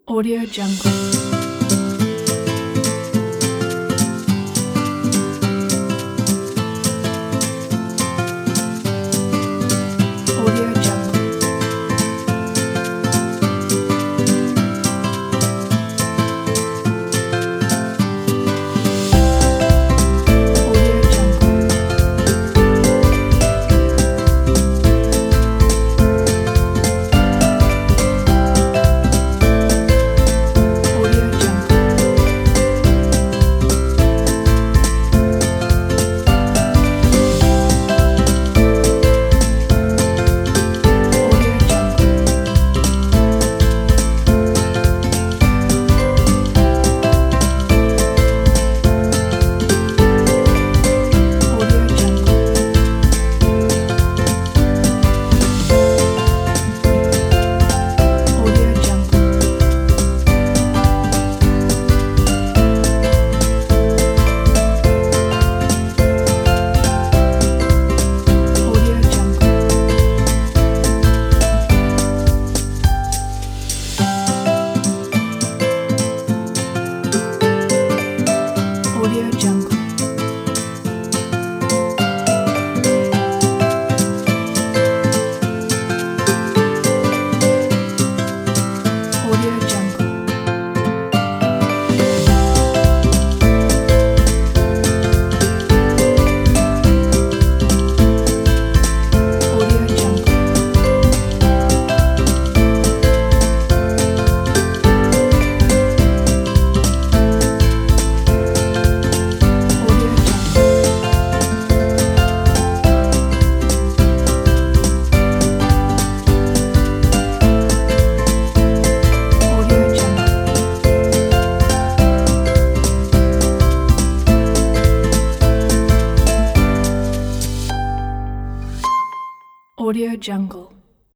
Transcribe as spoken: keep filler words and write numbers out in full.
Audio Jungle. Audio Jungle. Audio Jungle. Audio Jungle. Audio Jungle. Audio Jungle. Audio Jungle. Audio Jungle. Audio Jungle. Audio Jungle. Audio Jungle. Audio Jungle. Audio Jungle. Audio Jungle.